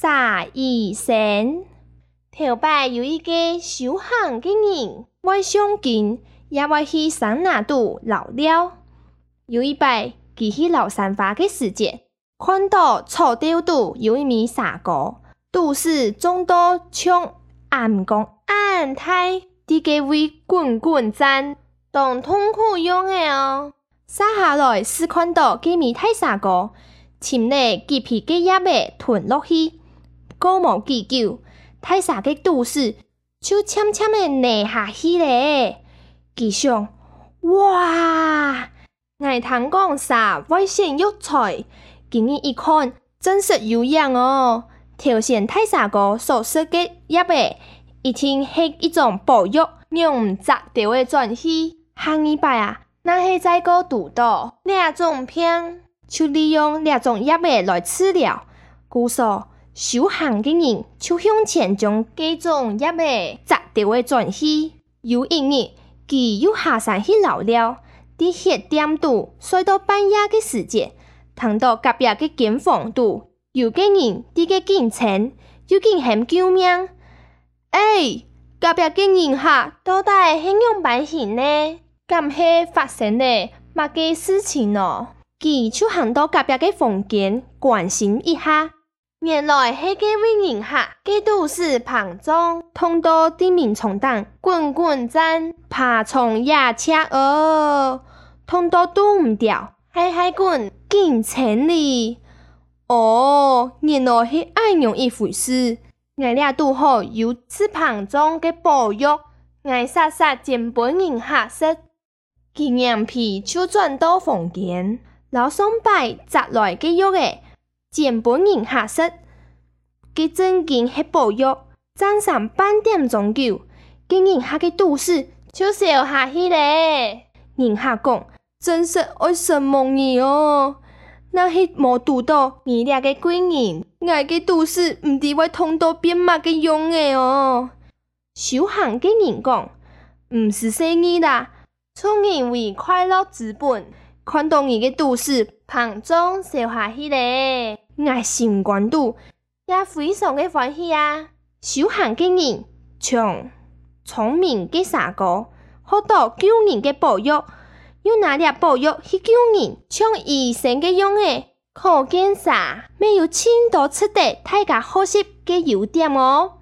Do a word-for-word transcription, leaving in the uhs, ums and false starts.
傻医生。头摆有一个修行的人，我上近也我去山那度老了。有一摆，佢去老山花的时节，看到草地度有一名傻哥，都是种到像暗光暗太，啲个位滚滚赞，当痛苦用的哦。杀下来是看到佢名太傻哥，前咧几皮嘅叶尾吞落去，过无几久。太傻嘅故事就悄悄的内下去咧，佢想，哇，我听讲啥外显育才，今日一看真实有样哦。头先太傻哥所说嘅叶尾，一定是一种保育让唔杂掉嘅转去。下一摆啊，那是再个读到两种病，就利用两种叶尾来治疗，故说。修行的人就向前将这种叶尾摘掉的转去。有一日，佢又下山去老了，伫血店度睡到半夜的时节，听到隔壁的间房度有个人伫个警称，又竟喊救命。哎，隔壁的人客到底是样办行呢？敢是发生了乜嘅事情咯？佢就行到隔壁的房间关心一下。原来迄个位人客，佢都是旁中，通到地面冲荡，滚滚赞，爬虫也车哦，通到都唔掉，嗨嗨滚，进城里。哦，原来是安样一回事。我俩拄好有是旁中嘅保育，我杀杀前本人客室，佢眼皮就转到房间，老上摆摘来嘅药嘅。前本人客室，佢正经喺保育，早上半點鐘久，佢人客嘅都市就笑下去咧。人客講，真是愛神夢你哦，那係無拄到你倆嘅貴人，我嘅都市唔知會痛到變乜嘅樣嘅哦。修行嘅人講，唔是生意啦，從人為快樂之本，看到你嘅都市旁中笑下去咧。我心肝度也非常嘅歡喜啊！修行嘅人像聰明嘅傻哥，學到救人嘅保育，又拿啲保育去救人，像醫生嘅樣嘅，可見啥沒有輕到出得大家學習嘅優點哦。